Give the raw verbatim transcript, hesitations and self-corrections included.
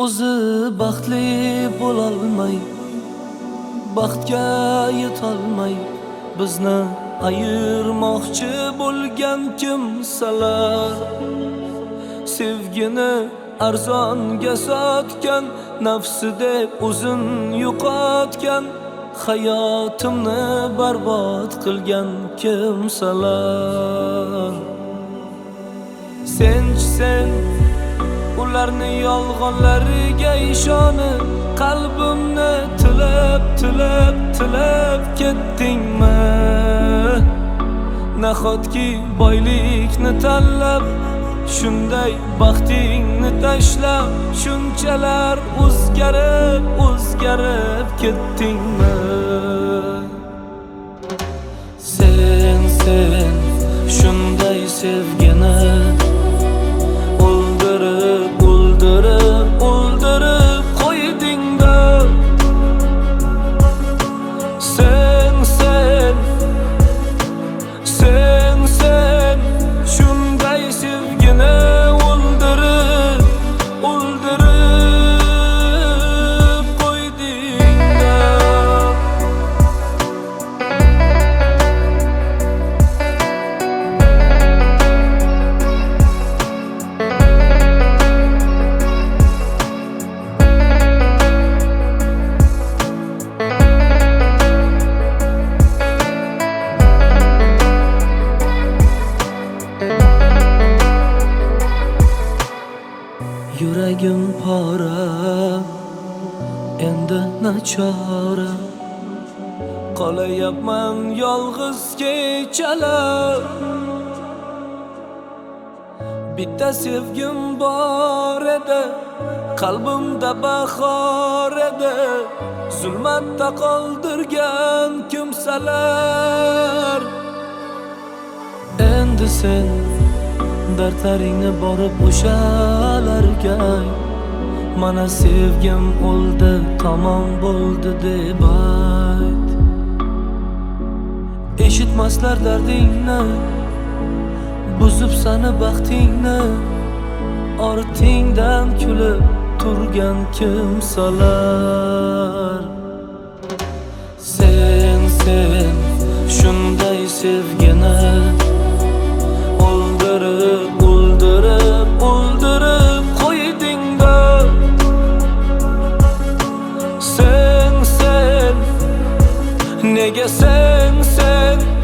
o'zi baxtli bo'lolmay, baxtga yetolmay bizni ayirmoqchi bo'lgan kimsalar, sevgini arzonga sotgan, nafsi deb o'zin yo'qotgan, hayotimni barbod qilgan kimsalar. Senchi sen ularni yolg'onlariga ishonib, qalbimni tilab tilab tilab ketdingmi? Nahotki boylikni tanlab, shunday baxtingni tashlab, shunchalar o'zgarib o'zgarib ketdingmi? Sen sen shunday sevgini o'ldirib o'ldirib o'ldirib qo'yding-da. Sen sen sen sen shunday sevgini o'ldirib o'ldirib qo'yding-da. Yuragim pora, endi nachora, qolayapman yolg'iz kechalar. Bitta sevgim bor edi, qalbimda bahor edi, zulmatda qoldirgan kimsalar. Endi sen dardlaringni borib o'shalarga, mana sevgim o'ldi, tamom bo'ldi deb ayt. Eshitmaslar dardingni, buzib sani baxtingni, ortingdan kulib turgan kimsalar. Sen sen shunday sevgini o'ldirib o'ldirib o'ldirib qo'yding-da. Sen sen nega sen sen